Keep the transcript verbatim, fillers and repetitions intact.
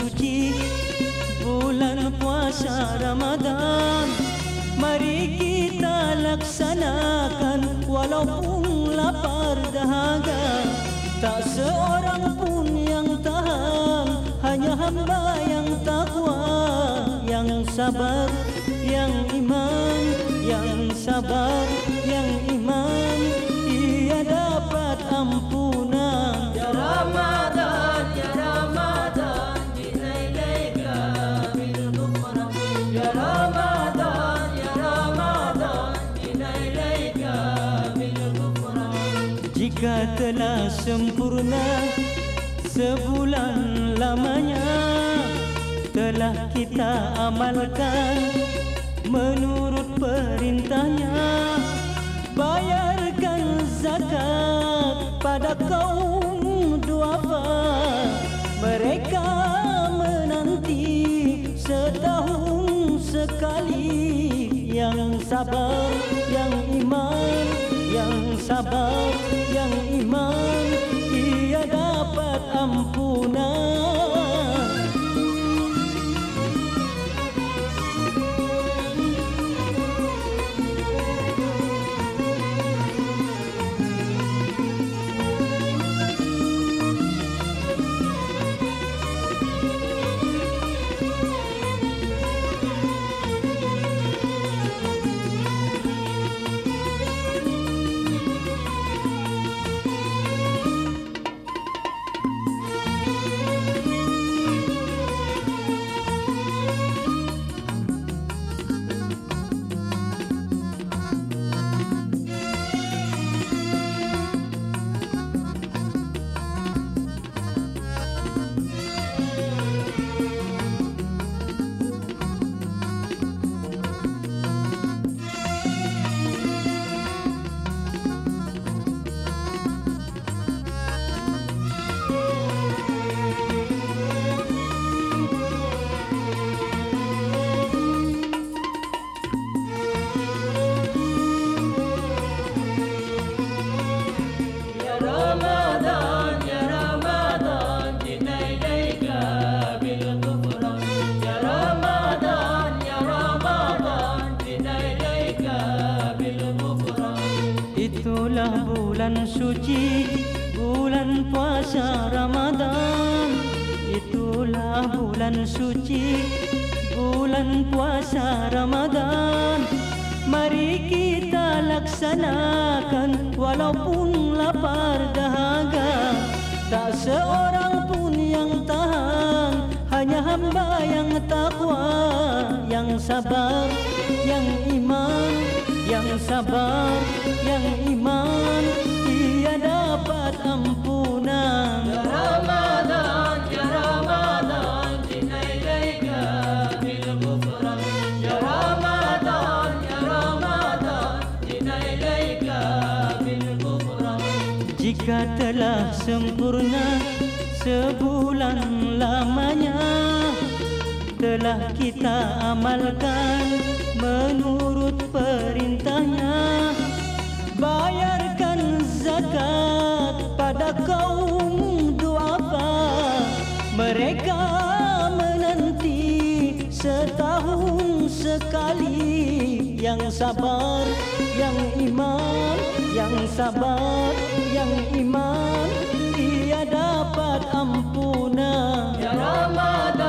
suci, bulan puasa Ramadan. Mari kita laksanakan walaupun lapar dahaga. Tak seorang pun yang tahan, hanya hamba yang takwa, yang sabar, yang iman, yang sabar, yang iman, ia dapat ampunan. Ya Ramadan, ya Ramadan, jina ilaika bil ghufran. Ya Ramadan, ya Ramadan, jina ilaika bil ghufran. Jika telah sempurna sebulan lamanya, telah kita amalkan menurut perintahnya. Bayarkan zakat pada kaum duafa, mereka menanti setahun sekali. Yang sabar, yang iman, yang sabar, yang iman, ia dapat ampunan. Itulah bulan suci, bulan puasa Ramadan. Itulah bulan suci, bulan puasa Ramadan. Mari kita laksanakan walaupun lapar dahaga. Tak seorang pun yang tahan, hanya hamba yang takwa, yang sabar, yang iman, yang sabar, yang iman, ia dapat ampunan. Ya Ramadan, ya Ramadan, jina ilaika bil ghufran. Ya Ramadan, ya Ramadan, jina ilaika bil ghufran. Jika telah sempurna sebulan lamanya, telah kita amalkan menurut perintahnya. Bayarkan zakat pada kaum duafa, mereka menanti setahun sekali. Yang sabar, yang iman, yang sabar, yang iman, ia dapat ampunan. Ya Ramadan,